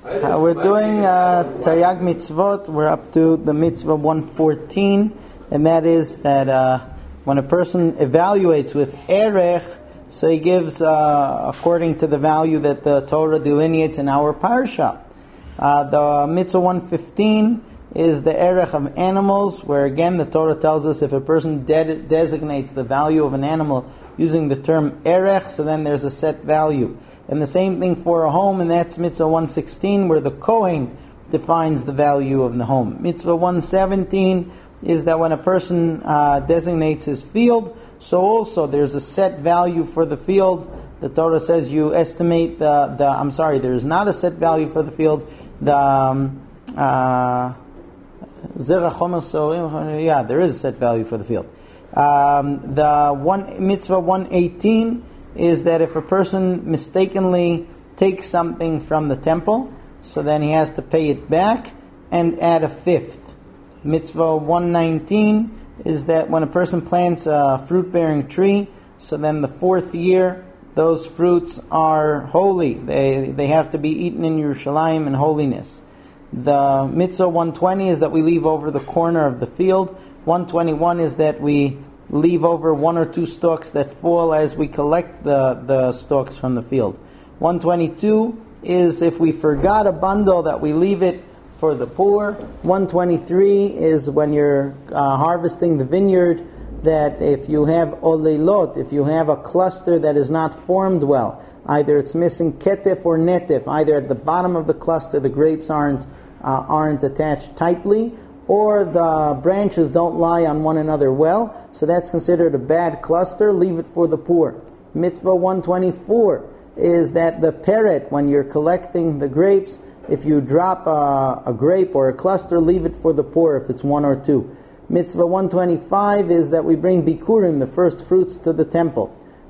We're doing Taryag Mitzvot. We're up to the Mitzvah 114, and that is that when a person evaluates with Erech, so he gives according to the value that the Torah delineates in our Parsha. The Mitzvah 115 is the Erech of animals, where again the Torah tells us if a person designates the value of an animal using the term Erech, so then there's a set value. And the same thing for a home, and that's Mitzvah 116, where the Kohen defines the value of the home. Mitzvah 117 is that when a person designates his field, so also there's a set value for the field. The Torah says you estimate there is not a set value for the field. There is a set value for the field. Mitzvah 118 is that if a person mistakenly takes something from the temple, so then he has to pay it back and add a fifth. Mitzvah 119 is that when a person plants a fruit-bearing tree, so then the fourth year, those fruits are holy. They have to be eaten in Yerushalayim in holiness. The Mitzvah 120 is that we leave over the corner of the field. 121 is that we leave over one or two stalks that fall as we collect the stalks from the field. 122 is if we forgot a bundle that we leave it for the poor. 123 is when you're harvesting the vineyard, that if you have olelot, if you have a cluster that is not formed well, either it's missing ketef or netif, either at the bottom of the cluster the grapes aren't attached tightly, or the branches don't lie on one another well, so that's considered a bad cluster, leave it for the poor. Mitzvah 124 is that the peret, when you're collecting the grapes, if you drop a grape or a cluster, leave it for the poor if it's one or two. Mitzvah 125 is that we bring bikurim, the first fruits, to the temple.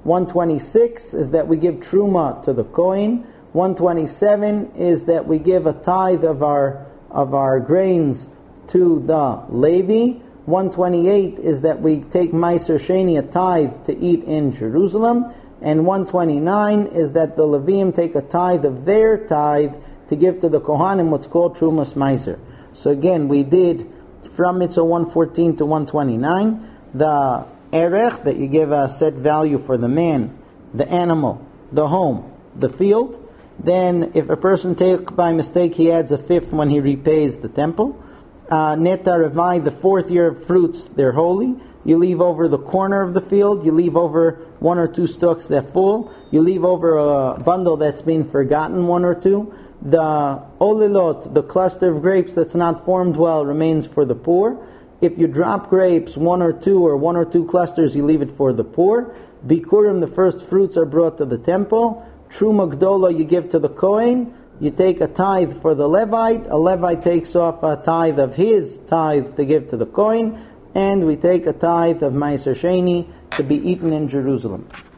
126 is that we give truma to the Kohen. 127 is that we give a tithe of our grains to the Levi. 128 is that we take Meiser Sheni, a tithe, to eat in Jerusalem. And 129 is that the Leviim take a tithe of their tithe to give to the Kohanim, what's called Trumas Meiser. So again, we did from Mitzvah 114 to 129, the Erech, that you give a set value for the man, the animal, the home, the field. Then if a person takes by mistake, he adds a fifth when he repays the temple. Neta Revai, the fourth year of fruits, they're holy. You leave over the corner of the field, you leave over one or two stalks that fall, you leave over a bundle that's been forgotten, one or two. The olilot, the cluster of grapes that's not formed well, remains for the poor. If you drop grapes, one or two clusters, you leave it for the poor. Bikurim, the first fruits, are brought to the temple. Truma Gdola, you give to the Kohen. You take a tithe for the Levite. A Levite takes off a tithe of his tithe to give to the Kohen. And we take a tithe of Meiser Sheni to be eaten in Jerusalem.